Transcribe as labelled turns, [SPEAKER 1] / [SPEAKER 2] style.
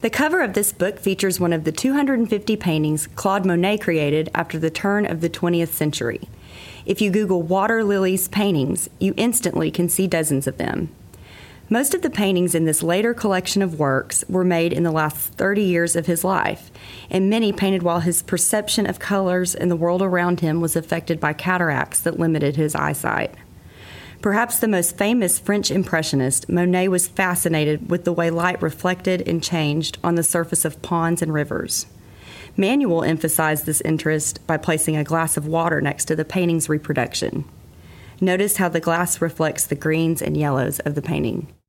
[SPEAKER 1] The cover of this book features one of the 250 paintings Claude Monet created after the turn of the 20th century. If you Google water lilies paintings, you instantly can see dozens of them. Most of the paintings in this later collection of works were made in the last 30 years of his life, and many painted while his perception of colors and the world around him was affected by cataracts that limited his eyesight. Perhaps the most famous French impressionist, Monet was fascinated with the way light reflected and changed on the surface of ponds and rivers. Manuel emphasized this interest by placing a glass of water next to the painting's reproduction. Notice how the glass reflects the greens and yellows of the painting.